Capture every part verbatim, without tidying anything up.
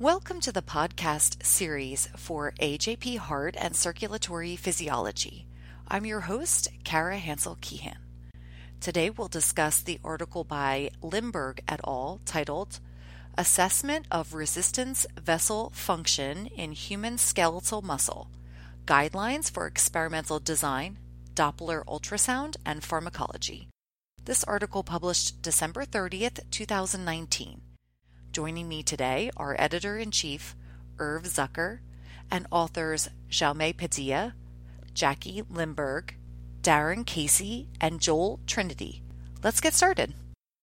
Welcome to the podcast series for A J P Heart and Circulatory Physiology. I'm your host, Kara Hansel-Keehan. Today we'll discuss the article by Limburg et al. Titled Assessment of Resistance Vessel Function in Human Skeletal Muscle, Guidelines for Experimental Design, Doppler Ultrasound, and Pharmacology. This article published December thirtieth, two thousand nineteen. Joining me today are Editor-in-Chief Irv Zucker and authors Jaume Padilla, Jackie Limburg, Darren Casey, and Joel Trinity. Let's get started.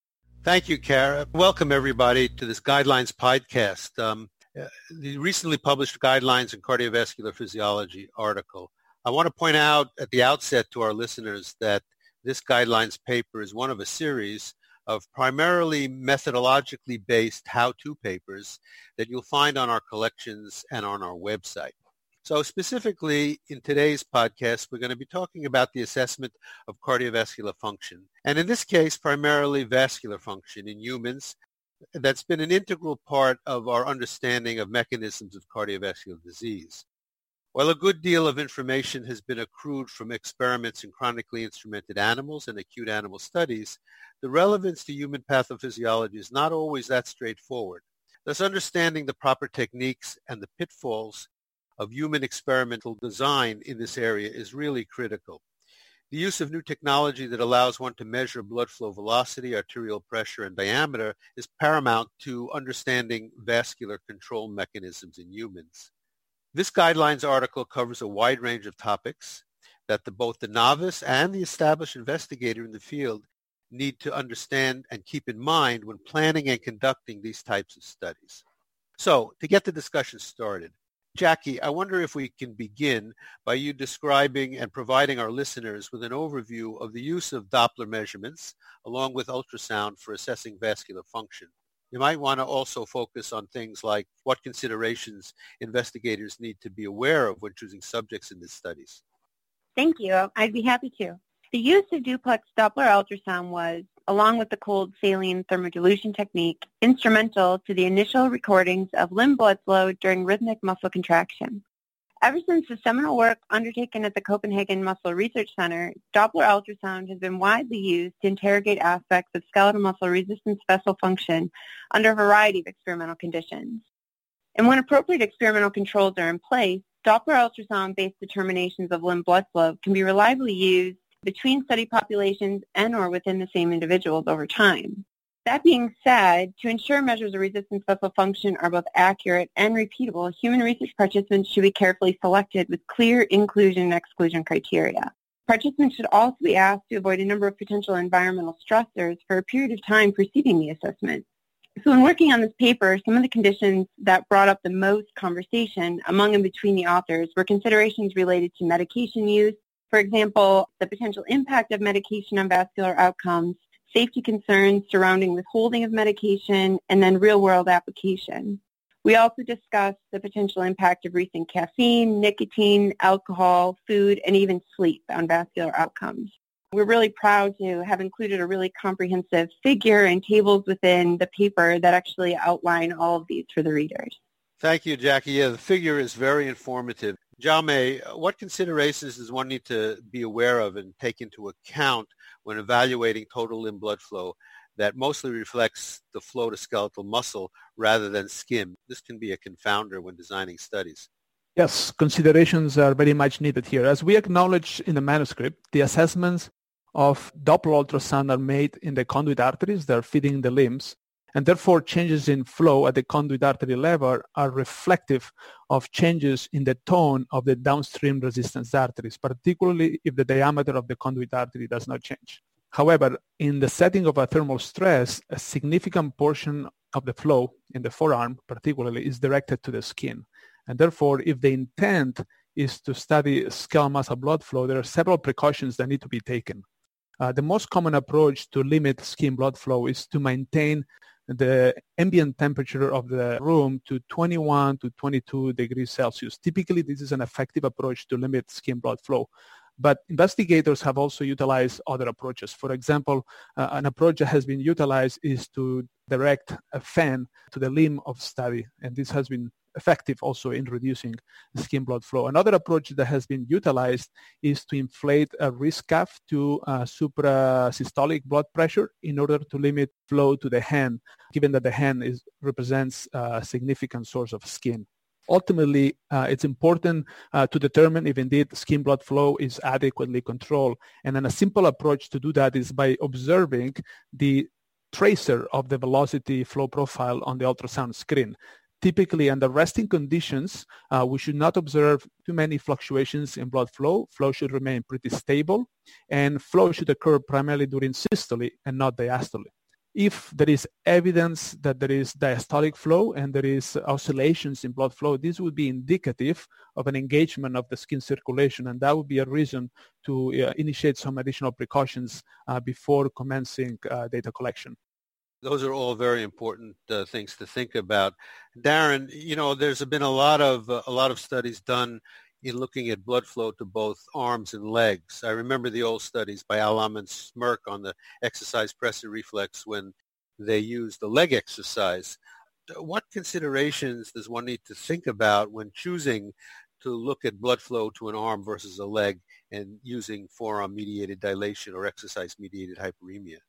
Thank you, Kara. Welcome, everybody, to this Guidelines podcast. Um, the recently published Guidelines in Cardiovascular Physiology article. I want to point out at the outset to our listeners that this Guidelines paper is one of a series of primarily methodologically based how-to papers that you'll find on our collections and on our website. So specifically, in today's podcast, we're going to be talking about the assessment of cardiovascular function, and in this case, primarily vascular function in humans. That's been an integral part of our understanding of mechanisms of cardiovascular disease. While a good deal of information has been accrued from experiments in chronically instrumented animals and acute animal studies, the relevance to human pathophysiology is not always that straightforward. Thus, understanding the proper techniques and the pitfalls of human experimental design in this area is really critical. The use of new technology that allows one to measure blood flow velocity, arterial pressure, and diameter is paramount to understanding vascular control mechanisms in humans. This Guidelines article covers a wide range of topics that the, both the novice and the established investigator in the field need to understand and keep in mind when planning and conducting these types of studies. So, to get the discussion started, Jackie, I wonder if we can begin by you describing and providing our listeners with an overview of the use of Doppler measurements along with ultrasound for assessing vascular function. You might want to also focus on things like what considerations investigators need to be aware of when choosing subjects in these studies. Thank you. I'd be happy to. The use of duplex Doppler ultrasound was, along with the cold saline thermodilution technique, instrumental to the initial recordings of limb blood flow during rhythmic muscle contraction. Ever since the seminal work undertaken at the Copenhagen Muscle Research Center, Doppler ultrasound has been widely used to interrogate aspects of skeletal muscle resistance vessel function under a variety of experimental conditions. And when appropriate experimental controls are in place, Doppler ultrasound-based determinations of limb blood flow can be reliably used between study populations and or within the same individuals over time. That being said, to ensure measures of resistance vessel function are both accurate and repeatable, human research participants should be carefully selected with clear inclusion and exclusion criteria. Participants should also be asked to avoid a number of potential environmental stressors for a period of time preceding the assessment. So in working on this paper, some of the conditions that brought up the most conversation among and between the authors were considerations related to medication use, for example, the potential impact of medication on vascular outcomes, safety concerns surrounding withholding of medication, and then real-world application. We also discussed the potential impact of recent caffeine, nicotine, alcohol, food, and even sleep on vascular outcomes. We're really proud to have included a really comprehensive figure and tables within the paper that actually outline all of these for the readers. Thank you, Jackie. Yeah, the figure is very informative. Jaume, what considerations does one need to be aware of and take into account when evaluating total limb blood flow that mostly reflects the flow to skeletal muscle rather than skin? This can be a confounder when designing studies. Yes, considerations are very much needed here. As we acknowledge in the manuscript, the assessments of Doppler ultrasound are made in the conduit arteries that are feeding the limbs, and therefore changes in flow at the conduit artery level are reflective of changes in the tone of the downstream resistance arteries, particularly if the diameter of the conduit artery does not change. However, in the setting of a thermal stress, a significant portion of the flow in the forearm particularly is directed to the skin. And therefore, if the intent is to study skeletal muscle blood flow, there are several precautions that need to be taken. Uh, the most common approach to limit skin blood flow is to maintain the ambient temperature of the room to twenty-one to twenty-two degrees Celsius. Typically, this is an effective approach to limit skin blood flow. But investigators have also utilized other approaches. For example, uh, an approach that has been utilized is to direct a fan to the limb of study, and this has been effective also in reducing skin blood flow. Another approach that has been utilized is to inflate a wrist cuff to uh, suprasystolic blood pressure in order to limit flow to the hand, given that the hand is, represents a significant source of skin. Ultimately, uh, it's important uh, to determine if indeed skin blood flow is adequately controlled. And then a simple approach to do that is by observing the tracer of the velocity flow profile on the ultrasound screen. Typically, under resting conditions, uh, we should not observe too many fluctuations in blood flow. Flow should remain pretty stable, and flow should occur primarily during systole and not diastole. If there is evidence that there is diastolic flow and there is oscillations in blood flow, this would be indicative of an engagement of the skin circulation, and that would be a reason to uh, initiate some additional precautions uh, before commencing uh, data collection. Those are all very important uh, things to think about. Darren, you know, there's been a lot of uh, a lot of studies done in looking at blood flow to both arms and legs. I remember the old studies by Alam and Smirk on the exercise pressor reflex when they used the leg exercise. What considerations does one need to think about when choosing to look at blood flow to an arm versus a leg and using forearm-mediated dilation or exercise-mediated hyperemia?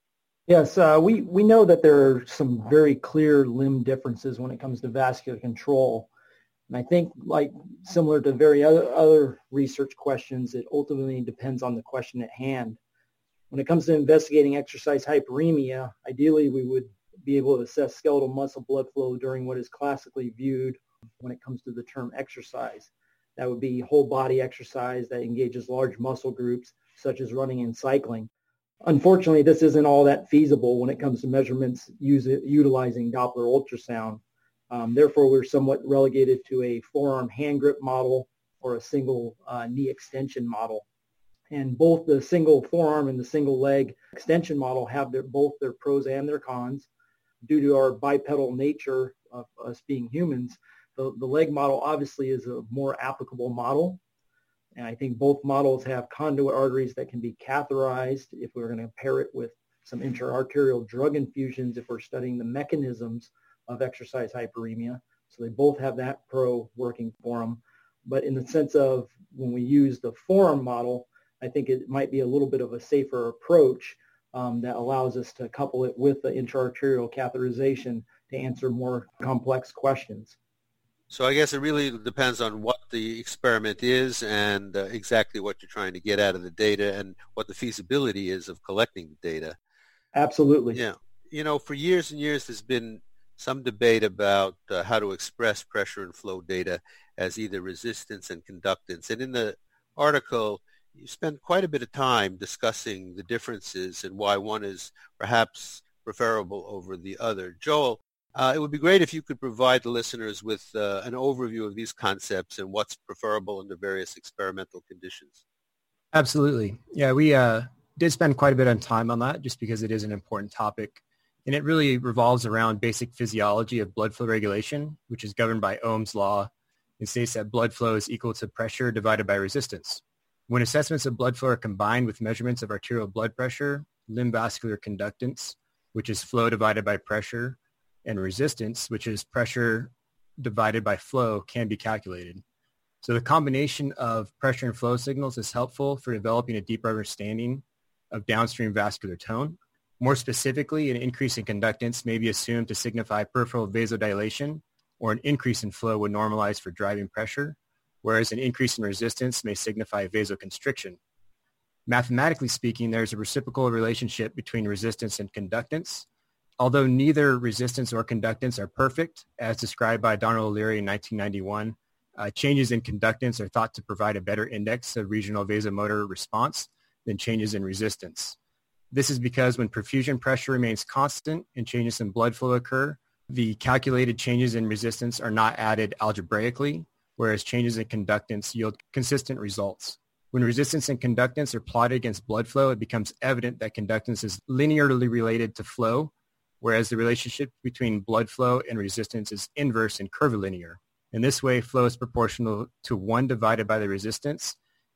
Yes, uh, we, we know that there are some very clear limb differences when it comes to vascular control. And I think, like similar to very other, other research questions, it ultimately depends on the question at hand. When it comes to investigating exercise hyperemia, ideally we would be able to assess skeletal muscle blood flow during what is classically viewed when it comes to the term exercise. That would be whole body exercise that engages large muscle groups, such as running and cycling. Unfortunately, this isn't all that feasible when it comes to measurements use, utilizing Doppler ultrasound. Um, therefore, we're somewhat relegated to a forearm hand grip model or a single uh, knee extension model. And both the single forearm and the single leg extension model have their, both their pros and their cons. Due to our bipedal nature of us being humans, the, the leg model obviously is a more applicable model. And I think both models have conduit arteries that can be catheterized if we're going to pair it with some intra-arterial drug infusions if we're studying the mechanisms of exercise hyperemia. So they both have that pro working for them. But in the sense of when we use the forearm model, I think it might be a little bit of a safer approach um, that allows us to couple it with the intra-arterial catheterization to answer more complex questions. So I guess it really depends on what the experiment is and uh, exactly what you're trying to get out of the data and what the feasibility is of collecting the data. Absolutely. Yeah. You know, for years and years, there's been some debate about uh, how to express pressure and flow data as either resistance and conductance. And in the article, you spend quite a bit of time discussing the differences and why one is perhaps preferable over the other. Joel, uh, it would be great if you could provide the listeners with uh, an overview of these concepts and what's preferable under various experimental conditions. Absolutely. Yeah, we uh, did spend quite a bit of time on that just because it is an important topic. And it really revolves around basic physiology of blood flow regulation, which is governed by Ohm's law. It states that blood flow is equal to pressure divided by resistance. When assessments of blood flow are combined with measurements of arterial blood pressure, limb vascular conductance, which is flow divided by pressure, and resistance, which is pressure divided by flow, can be calculated. So the combination of pressure and flow signals is helpful for developing a deeper understanding of downstream vascular tone. More specifically, an increase in conductance may be assumed to signify peripheral vasodilation, or an increase in flow would normalize for driving pressure, whereas an increase in resistance may signify vasoconstriction. Mathematically speaking, there's a reciprocal relationship between resistance and conductance. Although neither resistance or conductance are perfect, as described by Donald O'Leary in nineteen ninety-one, uh, changes in conductance are thought to provide a better index of regional vasomotor response than changes in resistance. This is because when perfusion pressure remains constant and changes in blood flow occur, the calculated changes in resistance are not added algebraically, whereas changes in conductance yield consistent results. When resistance and conductance are plotted against blood flow, it becomes evident that conductance is linearly related to flow, whereas the relationship between blood flow and resistance is inverse and curvilinear. In this way, flow is proportional to one divided by the resistance,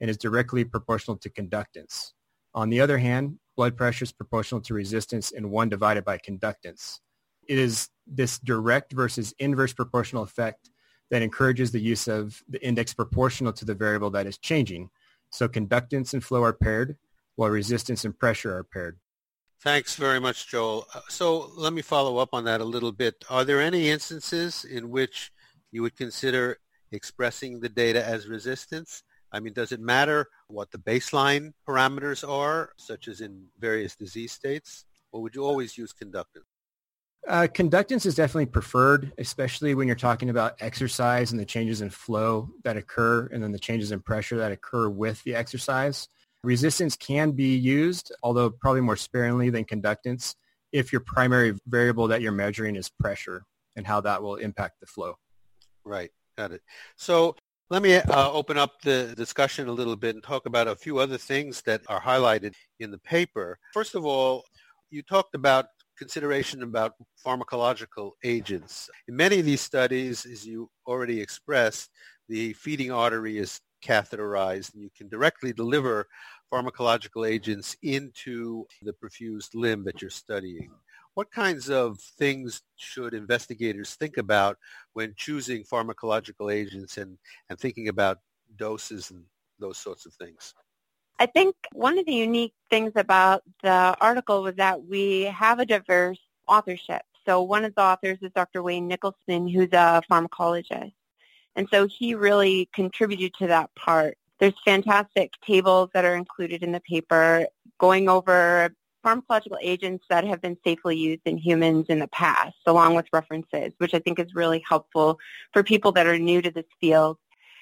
and is directly proportional to conductance. On the other hand, blood pressure is proportional to resistance in one divided by conductance. It is this direct versus inverse proportional effect that encourages the use of the index proportional to the variable that is changing. So conductance and flow are paired, while resistance and pressure are paired. Thanks very much, Joel. Uh, So let me follow up on that a little bit. Are there any instances in which you would consider expressing the data as resistance? I mean, does it matter what the baseline parameters are, such as in various disease states, or would you always use conductance? Uh, conductance is definitely preferred, especially when you're talking about exercise and the changes in flow that occur and then the changes in pressure that occur with the exercise. Resistance can be used, although probably more sparingly than conductance, if your primary variable that you're measuring is pressure and how that will impact the flow. Right, got it. So let me uh, open up the discussion a little bit and talk about a few other things that are highlighted in the paper. First of all, you talked about consideration about pharmacological agents. In many of these studies, as you already expressed, the feeding artery is catheterized and you can directly deliver pharmacological agents into the perfused limb that you're studying. What kinds of things should investigators think about when choosing pharmacological agents and, and thinking about doses and those sorts of things? I think one of the unique things about the article was that we have a diverse authorship. So one of the authors is Doctor Wayne Nicholson, who's a pharmacologist. And so he really contributed to that part. There's fantastic tables that are included in the paper going over pharmacological agents that have been safely used in humans in the past, along with references, which I think is really helpful for people that are new to this field.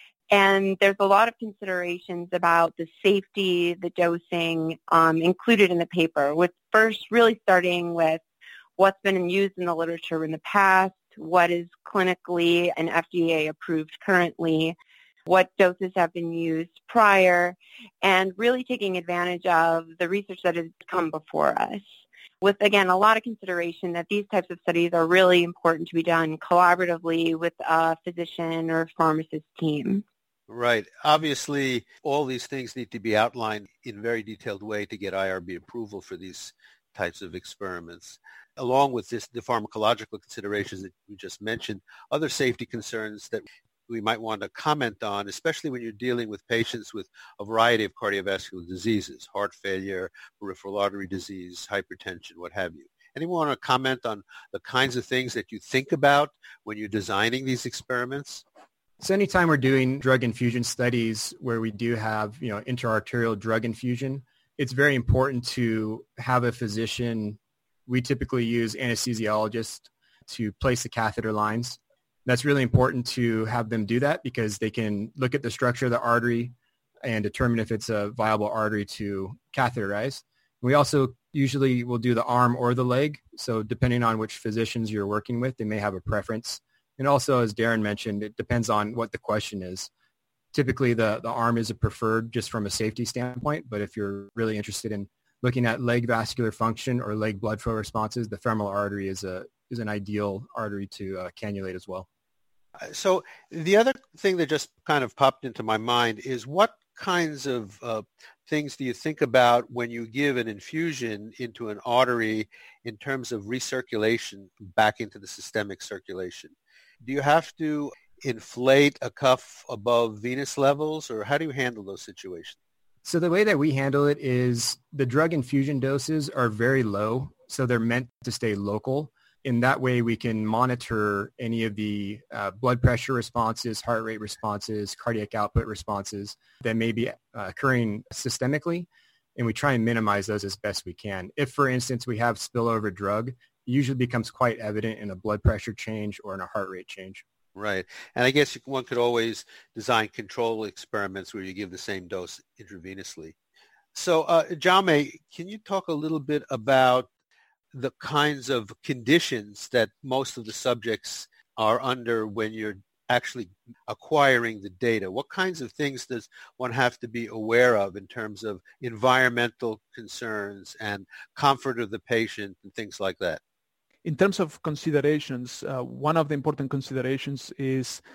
And there's a lot of considerations about the safety, the dosing um, included in the paper, with first really starting with what's been used in the literature in the past, what is clinically and F D A approved currently, what doses have been used prior, and really taking advantage of the research that has come before us. With, again, a lot of consideration that these types of studies are really important to be done collaboratively with a physician or pharmacist team. Right. Obviously, all these things need to be outlined in a very detailed way to get I R B approval for these types of experiments. Along with this, the pharmacological considerations that you just mentioned, other safety concerns that we might want to comment on, especially when you're dealing with patients with a variety of cardiovascular diseases, heart failure, peripheral artery disease, hypertension, what have you. Anyone want to comment on the kinds of things that you think about when you're designing these experiments? So anytime we're doing drug infusion studies where we do have, you know, intra-arterial drug infusion, it's very important to have a physician. We typically use anesthesiologists to place the catheter lines. That's really important to have them do that because they can look at the structure of the artery and determine if it's a viable artery to catheterize. We also usually will do the arm or the leg. So depending on which physicians you're working with, they may have a preference. And also, as Darren mentioned, it depends on what the question is. Typically, the, the arm is a preferred just from a safety standpoint, but if you're really interested in looking at leg vascular function or leg blood flow responses, the femoral artery is a is an ideal artery to uh, cannulate as well. So the other thing that just kind of popped into my mind is what kinds of uh, things do you think about when you give an infusion into an artery in terms of recirculation back into the systemic circulation? Do you have to inflate a cuff above venous levels, or how do you handle those situations? So the way that we handle it is the drug infusion doses are very low, so they're meant to stay local. In that way, we can monitor any of the uh, blood pressure responses, heart rate responses, cardiac output responses that may be uh, occurring systemically, and we try and minimize those as best we can. If, for instance, we have spillover drug, it usually becomes quite evident in a blood pressure change or in a heart rate change. Right. And I guess one could always design control experiments where you give the same dose intravenously. So, uh, Jaume, can you talk a little bit about the kinds of conditions that most of the subjects are under when you're actually acquiring the data? What kinds of things does one have to be aware of in terms of environmental concerns and comfort of the patient and things like that? In terms of considerations, uh, one of the important considerations is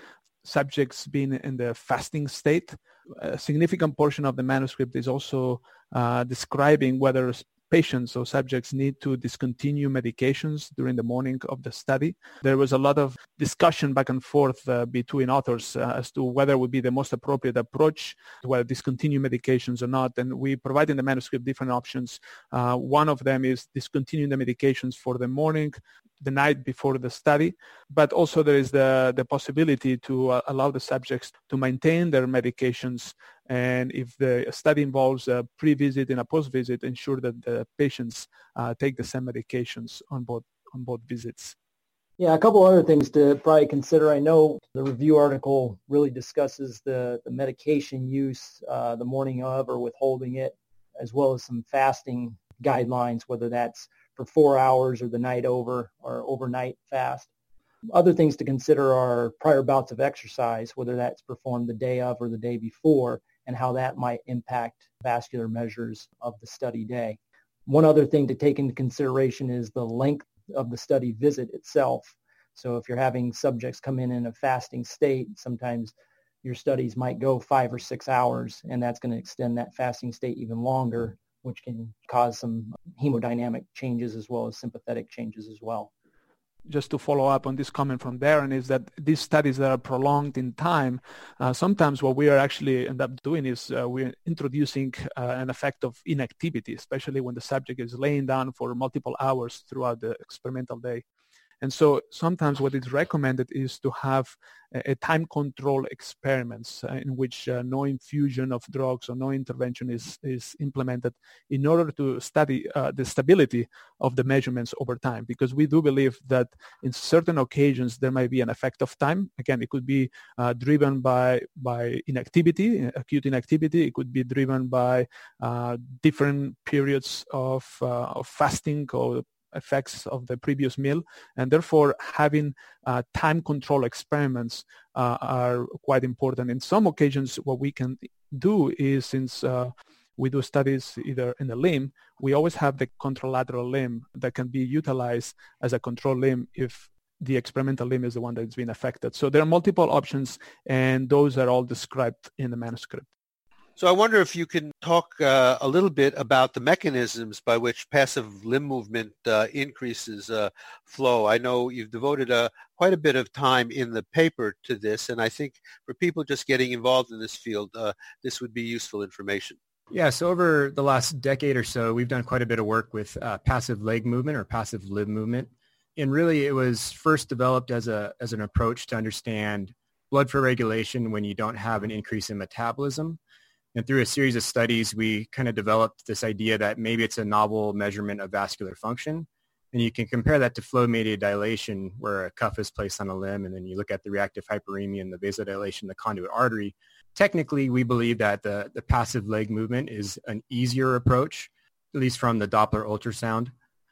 subjects being in the fasting state. A significant portion of the manuscript is also uh, describing whether patients or subjects need to discontinue medications during the morning of the study. There was a lot of discussion back and forth uh, between authors uh, as to whether it would be the most appropriate approach, whether discontinue medications or not. And we provide in the manuscript different options. Uh, one of them is discontinuing the medications for the morning, the night before the study, but also there is the, the possibility to uh, allow the subjects to maintain their medications, and if the study involves a pre-visit and a post-visit, ensure that the patients uh, take the same medications on both on both visits. Yeah, a couple other things to probably consider. I know the review article really discusses the, the medication use uh, the morning of or withholding it, as well as some fasting guidelines, whether that's for four hours or the night over or overnight fast. Other things to consider are prior bouts of exercise, whether that's performed the day of or the day before, and how that might impact vascular measures of the study day. One other thing to take into consideration is the length of the study visit itself. So if you're having subjects come in in a fasting state, sometimes your studies might go five or six hours, and that's going to extend that fasting state even longer, which can cause some hemodynamic changes as well as sympathetic changes as well. Just to follow up on this comment from Darren, is that these studies that are prolonged in time, uh, sometimes what we are actually end up doing is uh, we're introducing uh, an effect of inactivity, especially when the subject is laying down for multiple hours throughout the experimental day. And so sometimes what is recommended is to have a, a time control experiments uh, in which uh, no infusion of drugs or no intervention is, is implemented in order to study uh, the stability of the measurements over time. Because we do believe that in certain occasions there might be an effect of time. Again, it could be uh, driven by, by inactivity, acute inactivity. It could be driven by uh, different periods of, uh, of fasting or effects of the previous meal, and therefore having uh, time control experiments uh, are quite important. In some occasions, what we can do is, since uh, we do studies either in the limb, we always have the contralateral limb that can be utilized as a control limb if the experimental limb is the one that's been affected. So there are multiple options, and those are all described in the manuscript. So I wonder if you can talk uh, a little bit about the mechanisms by which passive limb movement uh, increases uh, flow. I know you've devoted uh, quite a bit of time in the paper to this, and I think for people just getting involved in this field, uh, this would be useful information. Yeah, so over the last decade or so, we've done quite a bit of work with uh, passive leg movement or passive limb movement. And really, it was first developed as a as an approach to understand blood flow regulation when you don't have an increase in metabolism. And through a series of studies, we kind of developed this idea that maybe it's a novel measurement of vascular function. And you can compare that to flow-mediated dilation, where a cuff is placed on a limb, and then you look at the reactive hyperemia and the vasodilation of the conduit artery. Technically, we believe that the, the passive leg movement is an easier approach, at least from the Doppler ultrasound.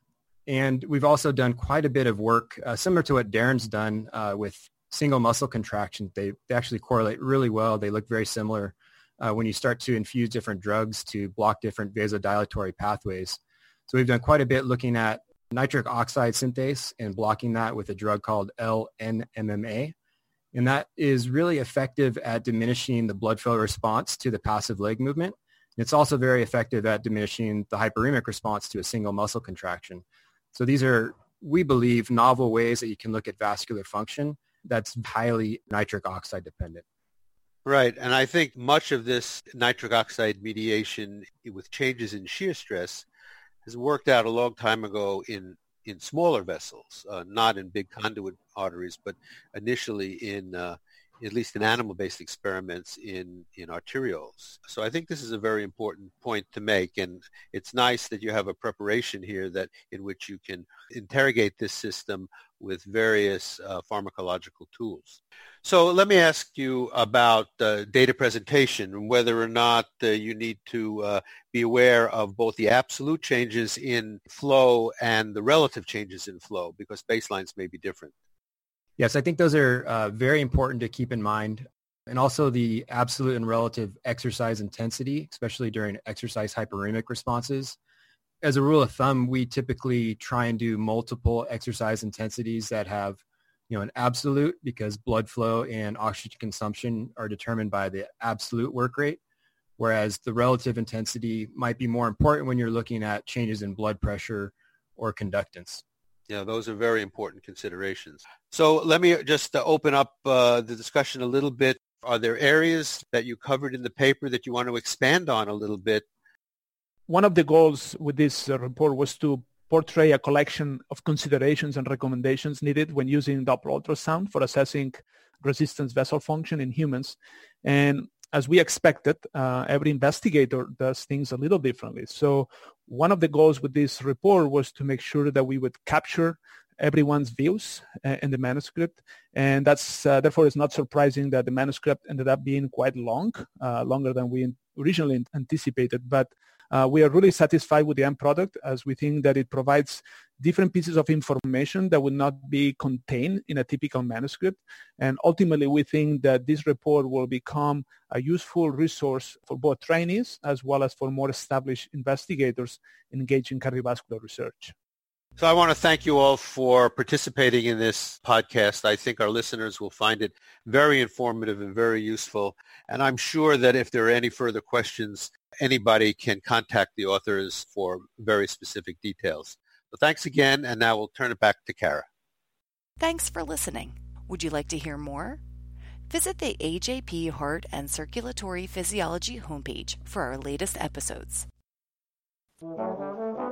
And we've also done quite a bit of work, uh, similar to what Darren's done uh, with single muscle contractions. They, they actually correlate really well. They look very similar. Uh, when you start to infuse different drugs to block different vasodilatory pathways. So we've done quite a bit looking at nitric oxide synthase and blocking that with a drug called L N M M A. And that is really effective at diminishing the blood flow response to the passive leg movement. And it's also very effective at diminishing the hyperemic response to a single muscle contraction. So these are, we believe, novel ways that you can look at vascular function that's highly nitric oxide dependent. Right. And I think much of this nitric oxide mediation with changes in shear stress has worked out a long time ago in, in smaller vessels, uh, not in big conduit arteries, but initially in, uh, at least in animal-based experiments in, in arterioles. So I think this is a very important point to make. And it's nice that you have a preparation here that in which you can interrogate this system with various uh, pharmacological tools. So let me ask you about uh, data presentation and whether or not uh, you need to uh, be aware of both the absolute changes in flow and the relative changes in flow, because baselines may be different. Yes, I think those are uh, very important to keep in mind. And also the absolute and relative exercise intensity, especially during exercise hyperemic responses. As a rule of thumb, we typically try and do multiple exercise intensities that have, you know, an absolute because blood flow and oxygen consumption are determined by the absolute work rate, whereas the relative intensity might be more important when you're looking at changes in blood pressure or conductance. Yeah, those are very important considerations. So let me just uh, open up uh, the discussion a little bit. Are there areas that you covered in the paper that you want to expand on a little bit? One of the goals with this uh, report was to portray a collection of considerations and recommendations needed when using Doppler ultrasound for assessing resistance vessel function in humans. And as we expected, uh, every investigator does things a little differently. So one of the goals with this report was to make sure that we would capture everyone's views uh, in the manuscript. And that's uh, therefore it's not surprising that the manuscript ended up being quite long, uh, longer than we originally anticipated. But uh, we are really satisfied with the end product, as we think that it provides different pieces of information that would not be contained in a typical manuscript. And ultimately, we think that this report will become a useful resource for both trainees as well as for more established investigators engaged in cardiovascular research. So I want to thank you all for participating in this podcast. I think our listeners will find it very informative and very useful. And I'm sure that if there are any further questions, anybody can contact the authors for very specific details. So thanks again, and now we'll turn it back to Kara. Thanks for listening. Would you like to hear more? Visit the A J P Heart and Circulatory Physiology homepage for our latest episodes.